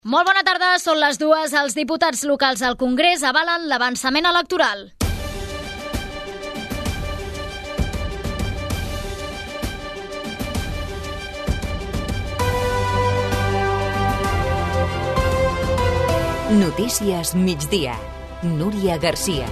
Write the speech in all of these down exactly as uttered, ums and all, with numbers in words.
Molt bona tarda, són les dues. Els diputats locals al Congrés avalen l'avançament electoral. Notícies migdia. Núria Garcia.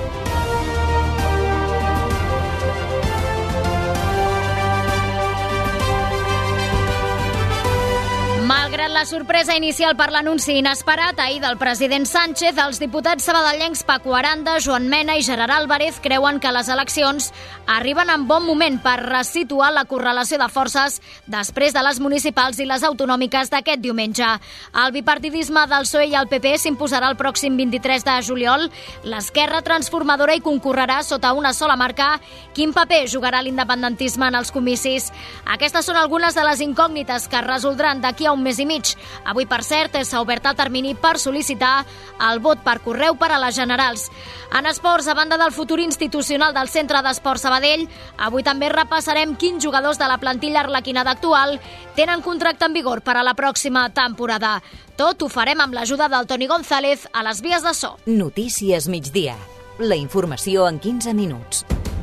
Malgrat la sorpresa inicial per l'anunci inesperat ahir del president Sánchez, els diputats sabadellencs Paco Aranda, Joan Mena i Gerard Álvarez creuen que les eleccions arriben en bon moment per resituar la correlació de forces després de les municipals i les autonòmiques d'aquest diumenge. El bipartidisme del P S O E i el P P s'imposarà el pròxim vint-i-tres de juliol. L'esquerra transformadora hi concorrerà sota una sola marca. Quin paper jugarà l'independentisme en els comicis? Aquestes són algunes de les incògnites que es resoldran d'aquí a un mes i mig. Avui, per cert, s'ha obert el termini per sol·licitar el vot per correu per a les generals. En esports, a banda del futur institucional del Centre d'Esport Sabadell, avui també repassarem quins jugadors de la plantilla arlequinada actual tenen contracte en vigor per a la pròxima temporada. Tot ho farem amb l'ajuda del Toni González a les vies de so. Notícies migdia. La informació en quinze minuts.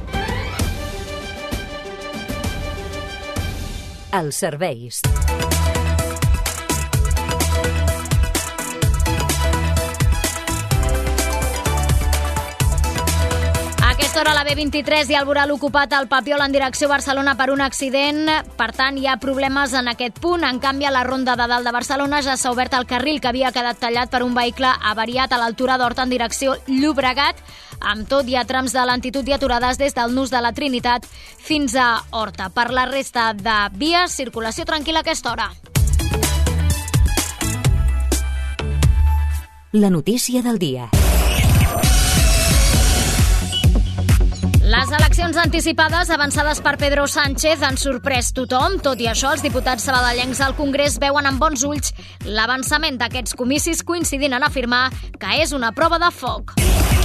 Els serveis. A la B vint-i-tres i el voral ocupat al Papiol en direcció a Barcelona per un accident. Per tant, hi ha problemes en aquest punt. En canvi, a la Ronda de Dalt de Barcelona ja s'ha obert el carril que havia quedat tallat per un vehicle avariat a l'altura d'Horta en direcció Llobregat. Amb tot, hi ha trams de lentitud i aturades des del Nus de la Trinitat fins a Horta. Per la resta de vies, circulació tranquil·la a aquesta hora. La notícia del dia. Les eleccions anticipades avançades per Pedro Sánchez han sorprès tothom. Tot i això, els diputats sabadellencs al Congrés veuen amb bons ulls l'avançament d'aquests comicis, coincidint en afirmar que és una prova de foc.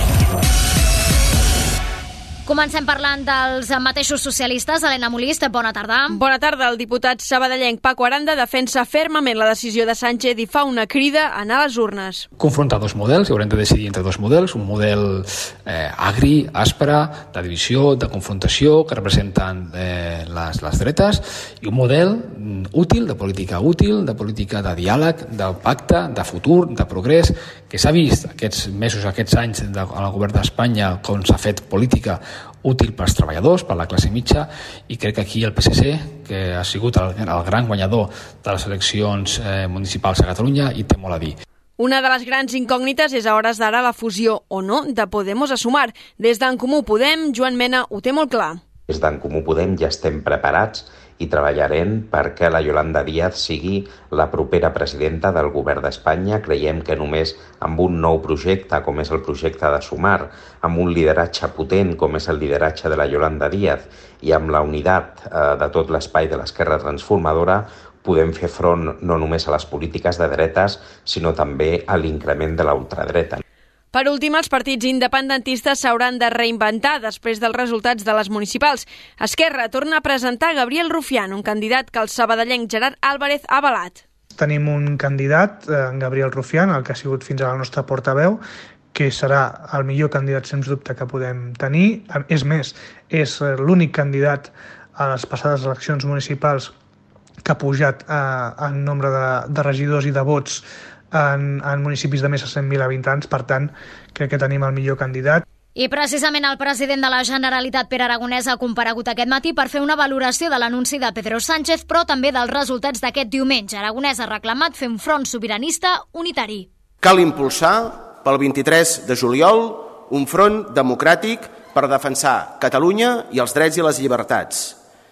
Comencem parlant dels mateixos socialistes. Helena Molist, bona tarda. Bona tarda. El diputat sabadellenc Paco Aranda defensa fermament la decisió de Sánchez i fa una crida a anar a les urnes. Confrontar dos models, i haurem de decidir entre dos models, un model eh, agri, aspre, de divisió, de confrontació, que representen eh, les, les dretes, i un model mm, útil, de política útil, de política de diàleg, de pacte, de futur, de progrés, que s'ha vist aquests mesos, aquests anys de, al govern d'Espanya com s'ha fet política útil pels treballadors, per la classe mitja, i crec que aquí el P S C, que ha sigut el, el gran guanyador de les eleccions eh, municipals a Catalunya, hi té molt a dir. Una de les grans incògnites és a hores d'ara la fusió o no de Podemos a Sumar. Des d'en Comú Podem, Joan Mena ho té molt clar. Des d'en Comú Podem ja estem preparats i treballarem perquè la Yolanda Díaz sigui la propera presidenta del govern d'Espanya. Creiem que només amb un nou projecte, com és el projecte de Sumar, amb un lideratge potent, com és el lideratge de la Yolanda Díaz, i amb la unitat eh, de tot l'espai de l'esquerra transformadora, podem fer front no només a les polítiques de dretes, sinó també a l'increment de la ultradreta. Per últim, els partits independentistes s'hauran de reinventar després dels resultats de les municipals. Esquerra torna a presentar Gabriel Rufián, un candidat que el sabadellenc Gerard Álvarez ha avalat. Tenim un candidat, en Gabriel Rufián, el que ha sigut fins ara el nostre portaveu, que serà el millor candidat, sens dubte, que podem tenir. És més, és l'únic candidat a les passades eleccions municipals que ha pujat eh, en nombre de, de regidors i de vots En, en municipis de més de cent mil habitants. Per tant, crec que tenim el millor candidat. I precisament el president de la Generalitat, Pere Aragonès, ha comparegut aquest matí per fer una valoració de l'anunci de Pedro Sánchez, però també dels resultats d'aquest diumenge. Aragonès ha reclamat fer un front sobiranista unitari. Cal impulsar pel vint-i-tres de juliol un front democràtic per defensar Catalunya i els drets i les llibertats.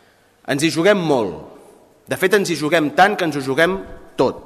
Ens hi juguem molt. De fet, ens hi juguem tant que ens ho juguem tot.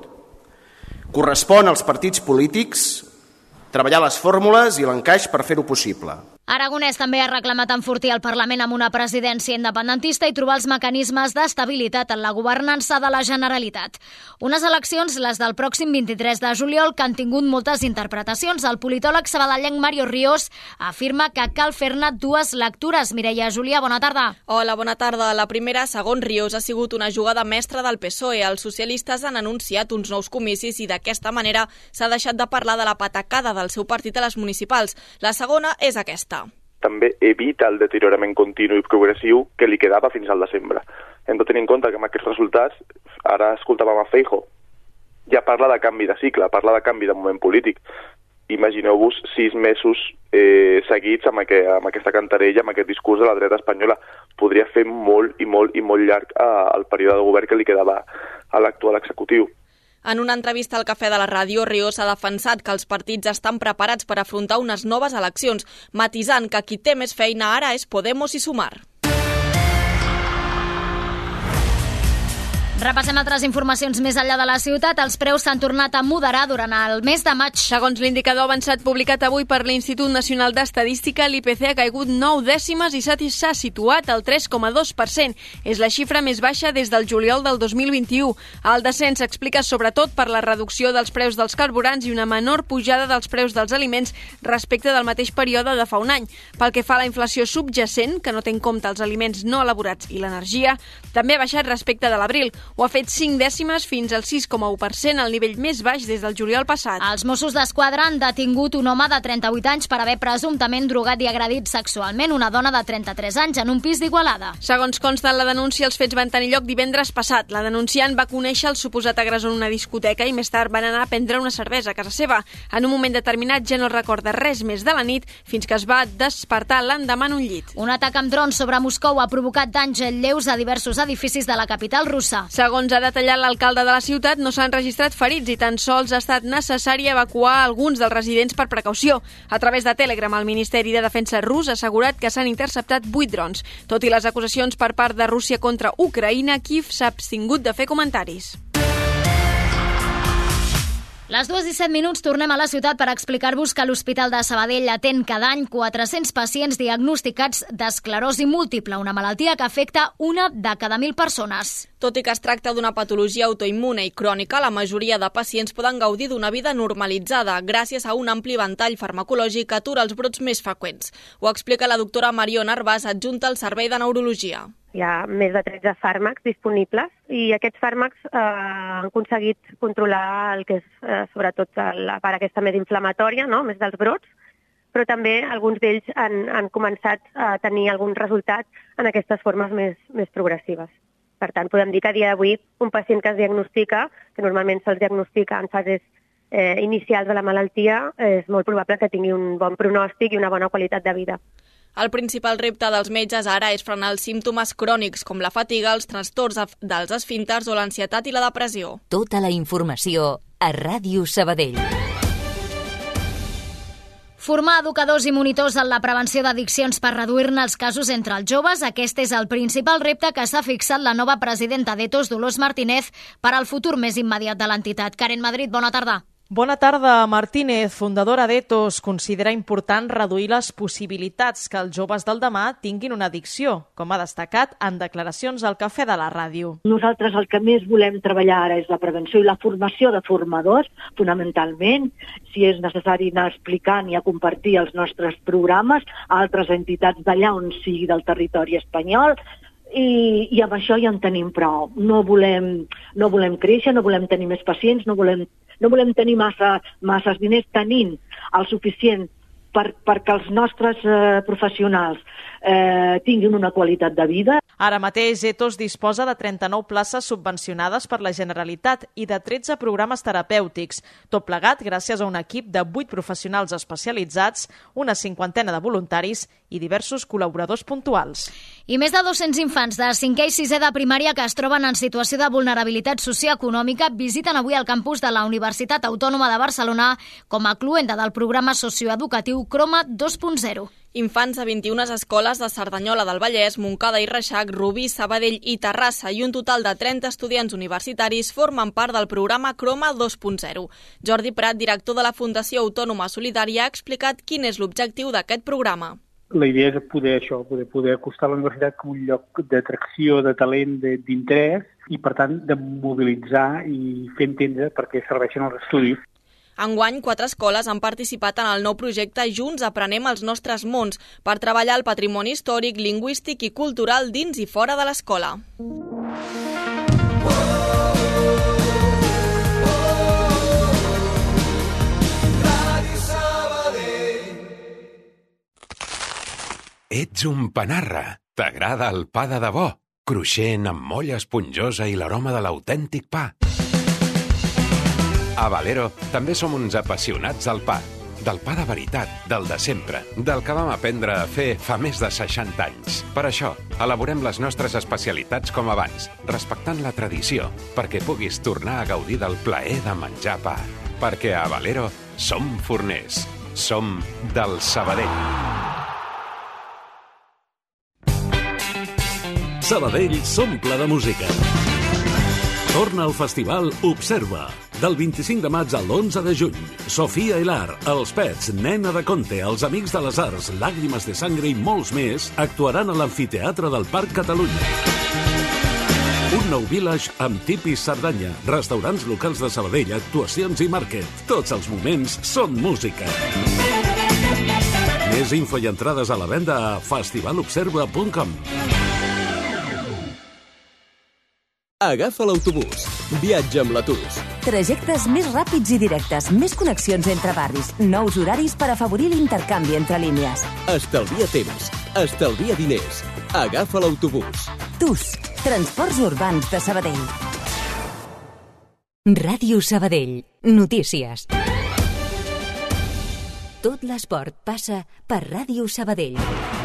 Correspon als partits polítics treballar les fórmules i l'encaix per fer-ho possible. Aragonès també ha reclamat enfortir el Parlament amb una presidència independentista i trobar els mecanismes d'estabilitat en la governança de la Generalitat. Unes eleccions, les del pròxim vint-i-tres de juliol, que han tingut moltes interpretacions. El politòleg sabadellenc Mario Ríos afirma que cal fer-ne dues lectures. Mireia Julià, bona tarda. Hola, bona tarda. La primera, segons Ríos, ha sigut una jugada mestra del P S O E. Els socialistes han anunciat uns nous comicis i d'aquesta manera s'ha deixat de parlar de la patacada del seu partit a les municipals. La segona és aquesta. També evita el deteriorament continu i progressiu que li quedava fins al desembre. Hem de tenir en compte que amb aquests resultats, ara escoltàvem a Feijóo, ja parla de canvi de cicle, parla de canvi de moment polític. Imagineu-vos sis mesos eh, seguits amb, aqu amb aquesta cantarella, amb aquest discurs de la dreta espanyola. Podria fer molt i molt i molt llarg eh, el període de govern que li quedava a l'actual executiu. En una entrevista al Cafè de la Ràdio, Ríos ha defensat que els partits estan preparats per afrontar unes noves eleccions, matisant que qui té més feina ara és Podemos i Sumar. Repassem altres informacions més enllà de la ciutat. Els preus s'han tornat a moderar durant el mes de maig. Segons l'indicador avançat publicat avui per l'Institut Nacional d'Estadística, l'I P C ha caigut nou dècimes i s'ha situat al tres coma dos per cent. És la xifra més baixa des del juliol del dos mil vint-i-u. El descens s'explica sobretot per la reducció dels preus dels carburants i una menor pujada dels preus dels aliments respecte del mateix període de fa un any. Pel que fa a la inflació subjacent, que no té en compte els aliments no elaborats i l'energia, també ha baixat respecte de l'abril. Ho ha fet cinc dècimes fins al sis coma u per cent, el nivell més baix des del juliol passat. Els Mossos d'Esquadra han detingut un home de trenta-vuit anys per haver presumptament drogat i agredit sexualment una dona de trenta-tres anys en un pis d'Igualada. Segons consta en la denúncia, els fets van tenir lloc divendres passat. La denunciant va conèixer el suposat agressor en una discoteca i més tard van anar a prendre una cervesa a casa seva. En un moment determinat ja no recorda res més de la nit fins que es va despertar l'endemà en un llit. Un atac amb drons sobre Moscou ha provocat danys lleus a diversos edificis de la capital russa. Segons ha detallat l'alcalde de la ciutat, no s'han registrat ferits i tan sols ha estat necessari evacuar alguns dels residents per precaució. A través de Telegram, el Ministeri de Defensa rus ha assegurat que s'han interceptat vuit drons. Tot i les acusacions per part de Rússia contra Ucraïna, Kíev s'ha abstingut de fer comentaris. Les dues i set minuts tornem a la ciutat per explicar-vos que l'Hospital de Sabadell atén cada any quatre-cents pacients diagnosticats d'esclerosi múltiple, una malaltia que afecta una de cada mil persones. Tot i que es tracta d'una patologia autoimmune i crònica, la majoria de pacients poden gaudir d'una vida normalitzada gràcies a un ampli ventall farmacològic que atura els brots més freqüents. Ho explica la doctora Mariona Arbàs, adjunta al Servei de Neurologia. Hi ha més de tretze fàrmacs disponibles i aquests fàrmacs eh, han aconseguit controlar el que és eh, sobretot la part aquesta més inflamatòria, no? Més dels brots, però també alguns d'ells han, han començat a tenir algun resultat en aquestes formes més, més progressives. Per tant, podem dir que a dia d'avui un pacient que es diagnostica, que normalment se'ls diagnostica en fases eh, inicials de la malaltia, és molt probable que tingui un bon pronòstic i una bona qualitat de vida. El principal repte dels metges ara és frenar els símptomes crònics com la fatiga, els trastorns dels esfínters o l'ansietat i la depressió. Tota la informació a Ràdio Sabadell. Formar educadors i monitors en la prevenció d'addiccions per reduir-ne els casos entre els joves, aquest és el principal repte que s'ha fixat la nova presidenta d'Etos, Dolors Martínez, per al futur més immediat de l'entitat. Karen Madrid, bona tarda. Bona tarda. Martínez, fundadora d'Etos, considera important reduir les possibilitats que els joves del demà tinguin una addicció, com ha destacat en declaracions al Cafè de la Ràdio. Nosaltres el que més volem treballar ara és la prevenció i la formació de formadors, fonamentalment. Si és necessari anar explicant i a compartir els nostres programes a altres entitats d'allà on sigui del territori espanyol, I, i amb això ja en tenim prou. No volem, no volem créixer, no volem tenir més pacients, no volem, no volem tenir massa, masses diners, tenint el suficient per, perquè els nostres eh, professionals eh, tinguin una qualitat de vida. Ara mateix Etos disposa de trenta-nou places subvencionades per la Generalitat i de tretze programes terapèutics, tot plegat gràcies a un equip de vuit professionals especialitzats, una cinquantena de voluntaris i diversos col·laboradors puntuals. I més de dos-cents infants de cinquè i sisè de primària que es troben en situació de vulnerabilitat socioeconòmica visiten avui el campus de la Universitat Autònoma de Barcelona com a cluenda del programa socioeducatiu Croma dos punt zero. Infants de vint-i-una escoles de Cerdanyola del Vallès, Montcada i Reixac, Rubí, Sabadell i Terrassa i un total de trenta estudiants universitaris formen part del programa Croma dos punt zero. Jordi Prat, director de la Fundació Autònoma Solidària, ha explicat quin és l'objectiu d'aquest programa. la idea és poder això, poder, poder acostar la universitat com un lloc d'atracció, de talent, d'interès i, per tant, de mobilitzar i fer entendre per què serveixen els estudis. Enguany, quatre escoles han participat en el nou projecte Junts aprenem els nostres mons per treballar el patrimoni històric, lingüístic i cultural dins i fora de l'escola. Ets un panarra. T'agrada el pa de debò, cruixent amb molla esponjosa i l'aroma de l'autèntic pa. A Valero també som uns apassionats del pa. Del pa de veritat, del de sempre, del que vam aprendre a fer fa més de seixanta anys. Per això, elaborem les nostres especialitats com abans, respectant la tradició, perquè puguis tornar a gaudir del plaer de menjar pa. Perquè a Valero som forners. Som del Sabadell. Sabadell s'omple de música. Torna al festival Observa. Del vint-i-cinc de maig al onze de juny. Sofia Elar, Els Pets, Nena de Conte, Els Amics de les Arts, Làgrimes de Sangre i molts més actuaran a l'Amfiteatre del Parc Catalunya. Un nou village amb tipis Cerdanya, restaurants locals de Sabadell, actuacions i màrquet. Tots els moments són música. Més info i entrades a la venda a festival observa punt com. Agafa l'autobús. Viatja amb l'Atus. Trajectes més ràpids i directes, més connexions entre barris, nous horaris per afavorir l'intercanvi entre línies. Estalvia temps, estalvia diners. Agafa l'autobús. Tus, Transports Urbans de Sabadell. Ràdio Sabadell. Notícies. Tot l'esport passa per Ràdio Sabadell.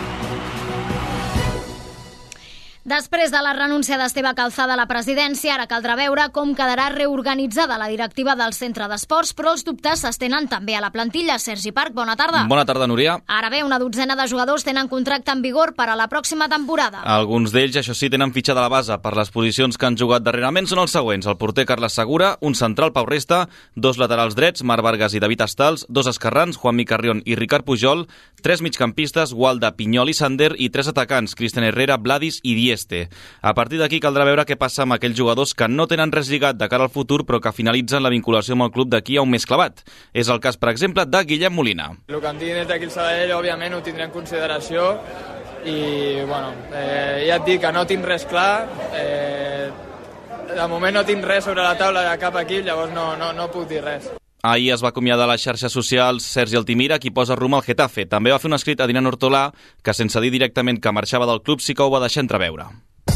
Després de la renúncia d'Esteve Calzada a la presidència, ara caldrà veure com quedarà reorganitzada la directiva del centre d'esports, però els dubtes s'estenen també a la plantilla. Sergi Parc, bona tarda. Bona tarda, Núria. Ara bé, una dotzena de jugadors tenen contracte en vigor per a la pròxima temporada. Alguns d'ells, això sí, tenen fitxada la base. Per les posicions que han jugat darrerament són els següents: el porter Carles Segura, un central Pau Resta, dos laterals drets, Marc Vargas i David Astals, dos esquerrans, Juanmi Carrión i Ricard Pujol, tres migcampistes, Gualda, Pinyol i Sander, i tres atacants, Cristian Herrera, Vladis i Dieste. A partir d'aquí caldrà veure què passa amb aquells jugadors que no tenen res lligat de cara al futur però que finalitzen la vinculació amb el club d'aquí a un mes clavat. És el cas, per exemple, de Guillem Molina. El que em tinc des d'aquí al Sabadell, òbviament, ho tindré en consideració i, bueno, eh, ja et dic que no tinc res clar. Eh, de moment no tinc res sobre la taula de cap equip, llavors no, no, no puc dir res. Ahir es va acomiadar a les xarxes socials Sergi Altimira, qui posa rumb al Getafe. També va fer un escrit a Dinan Ortolà, que sense dir directament que marxava del club sí que ho va deixar entreveure.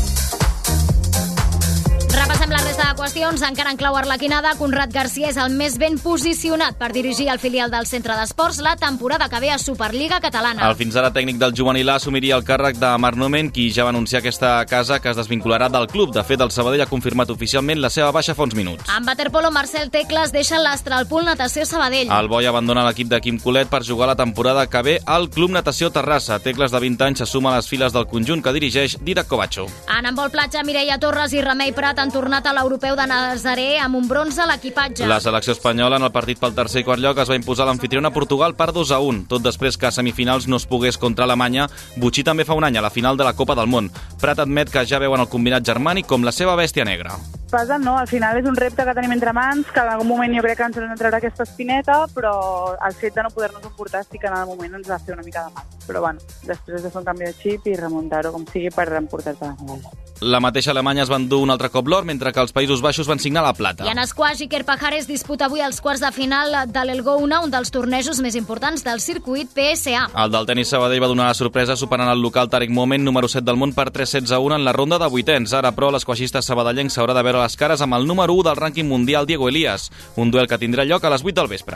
Repassem la resta de qüestions. Encara en clau arlequinada, Conrad Garcia és el més ben posicionat per dirigir el filial del centre d'esports la temporada que ve a Superliga Catalana. El fins ara tècnic del juvenil A assumiria el càrrec de Marc Nomen, qui ja va anunciar aquesta casa que es desvincularà del club. De fet, el Sabadell ha confirmat oficialment la seva baixa fa uns minuts. En waterpolo, Marcel Tecles deixa l'Astralpool Natació Sabadell. El Boi abandona l'equip de Quim Colet per jugar la temporada que ve al Club Natació Terrassa. Tecles, de vint anys, s'assuma a les files del conjunt que dirigeix Didac Covacho. En handbol platja, Mireia Torres i Remei Prat han tornat a l'europeu de Nazaré amb un bronze a l'equipatge. La selecció espanyola en el partit pel tercer i quart lloc es va imposar l'amfitriona Portugal per dos a un, tot després que a semifinals no es pogués contra Alemanya. Butxí també fa un any a la final de la Copa del Món. Prat admet que ja veuen el combinat germànic com la seva bèstia negra. Passa, no? Al final és un repte que tenim entre mans, que en algun moment jo crec que ens hem de treure aquesta espineta, però el fet de no poder-nos emportar sí que en el moment ens va fer una mica de mal. Però bueno, després de fer un canvi de xip i remuntar-ho com sigui per emportar-te la medalla. La mateixa Alemanya es va endur un altre cop l'or, mentre que els Països Baixos van signar la plata. I en esquash, Iker Pajares disputa avui els quarts de final de l'Elgouna, un dels tornejos més importants del circuit P S A. El del tenis Sabadell va donar la sorpresa superant el local Tarek Moment, número set del món, per tres sets a un en la ronda de vuitens. Ara, però, l'esquaixista sabadellenc s'haurà de veure les cares amb el número u del rànquing mundial, Diego Elías. Un duel que tindrà lloc a les vuit del vespre.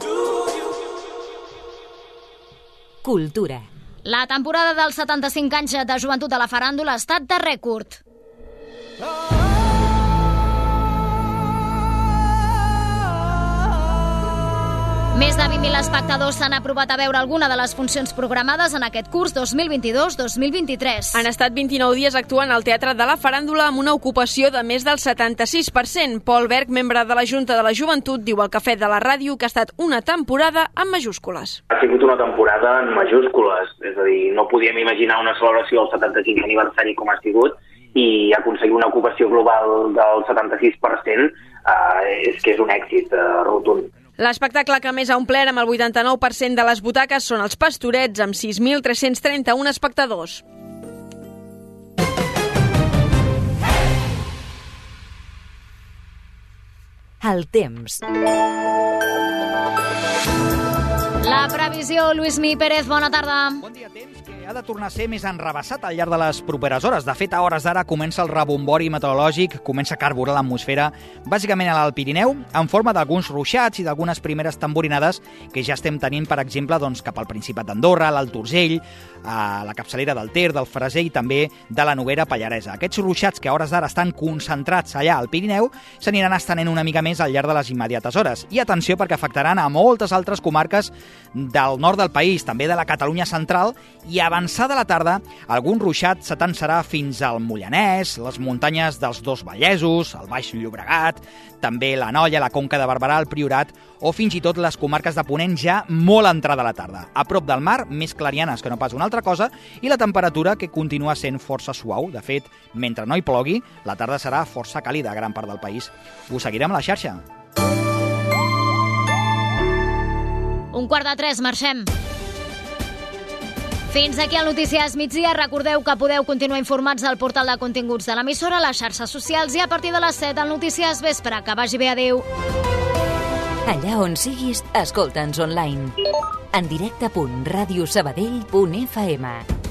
Cultura. La temporada dels setanta-cinc anys de joventut de la faràndula ha estat de rècord. Més de vint mil espectadors s'han aprovat a veure alguna de les funcions programades en aquest curs dos mil vint-i-dos dos mil vint-i-tres. Han estat vint-i-nou dies actuant al Teatre de la Faràndula amb una ocupació de més del setanta-sis per cent. Pol Berg, membre de la Junta de la Joventut, diu al Cafè de la Ràdio que ha estat una temporada amb majúscules. Ha sigut una temporada en majúscules, és a dir, no podíem imaginar una celebració del setanta-cinquè aniversari com ha sigut i aconseguir una ocupació global del setanta-sis per cent eh, és que és un èxit eh, rotund. L'espectacle que més ha omplert amb el vuitanta-nou per cent de les butaques són els Pastorets, amb sis mil tres-cents trenta-un espectadors. El temps. La previsió, Lluïsmi Pérez, bona tarda. Bon dia, temps que ha de tornar a ser més enrabassat al llarg de les properes hores. De fet, a hores d'ara comença el rebombori meteorològic, comença a carburar l'atmosfera, bàsicament a l'Alt Pirineu, en forma d'alguns ruixats i d'algunes primeres tamborinades que ja estem tenint, per exemple, doncs, cap al Principat d'Andorra, l'Alt Urgell, a la capçalera del Ter, del Freser i també de la Noguera Pallaresa. Aquests ruixats que a hores d'ara estan concentrats allà al Pirineu s'aniran estenent una mica més al llarg de les immediates hores. I atenció, perquè afectaran a moltes altres comarques del nord del país, també de la Catalunya central, i avançada la tarda, algun ruixat s'atansarà fins al Mollanès, les muntanyes dels Dos Vallesos, el Baix Llobregat, també la Nolla, la Conca de Barberà, el Priorat, o fins i tot les comarques de Ponent ja molt entrada a la tarda. A prop del mar, més clarianes que no pas una altra cosa, i la temperatura que continua sent força suau. De fet, mentre no hi plogui, la tarda serà força càlida a gran part del país. Us seguirem a la xarxa. Un quart de tres, marxem. Fins aquí el Notícies Migdia. Recordeu que podeu continuar informats al portal de continguts de l'emissora, a les xarxes socials i a partir de les set al Notícies Vespre. Que vagi bé, adéu. Allà on siguis, escolta'ns online. En directe punt radiosabadell punt f m.